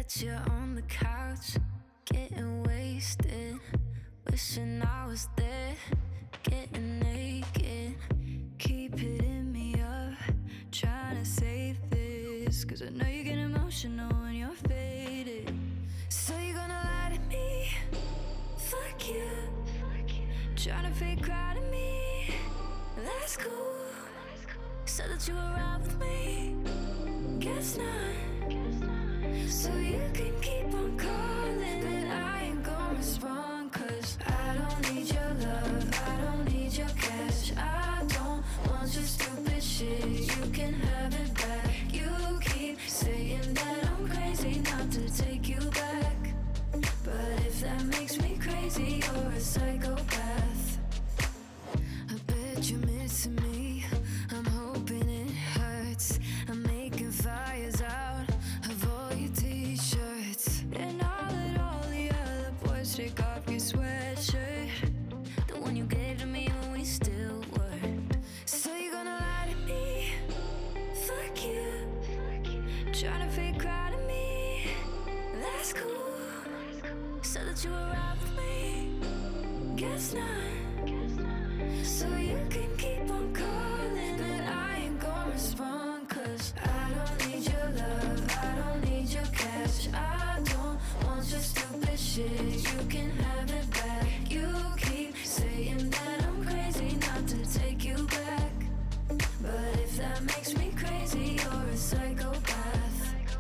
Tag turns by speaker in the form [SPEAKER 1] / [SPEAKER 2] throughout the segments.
[SPEAKER 1] Bet you're on the couch, getting wasted, wishing I was there, getting naked. Keep hitting me up, trying to save this, 'cause I know you get emotional when you're faded. So you're gonna lie to me, fuck you, trying to fake cry to me, that's cool. Said that you were right with me, guess not. So you can keep on calling, but I ain't gonna respond, 'cause I don't need your love, I don't need your cash, I don't want your stupid shit, you can have it back. You keep saying that I'm crazy not to take you back, but if that makes me crazy, you're a psychopath. I bet you're missing me, I'm hoping it hurts. I'm making fires out of all your t-shirts, and I'll let all the other boys take off your sweatshirt, the one you gave to me when we still were. So you're gonna lie to me, fuck you, trying to fake cry to me, that's cool. Said that you were right with me, guess not. So you can keep on calling, but I ain't gonna respond, 'cause I don't need your love, I don't need your cash, I don't want your stupid shit, you can have it back. You keep saying that I'm crazy not to take you back, but if that makes me crazy, you're a psychopath.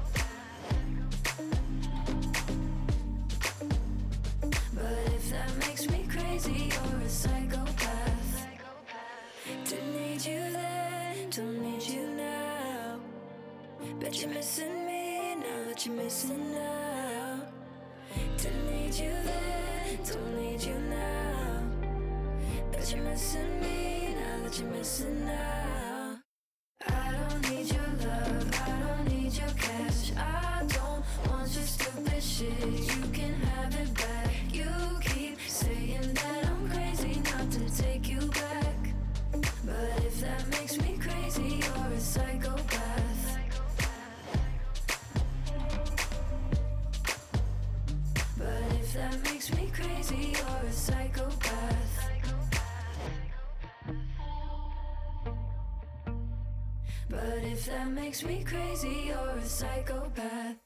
[SPEAKER 1] But if that makes me crazy, you're a psychopath. Didn't need you then, don't need you now. Bet you're missing me now that you're missing now. Didn't need you then, don't need you now. Bet you're missing me now that you're missing now. I don't need your love, I don't need your cash, I don't want your stupid shit, you can have it back. You keep saying that I'm crazy not to take you back, but if that makes me crazy, you're a psychopath. But if that makes me crazy, you're a psychopath. But if that makes me crazy, you're a psychopath.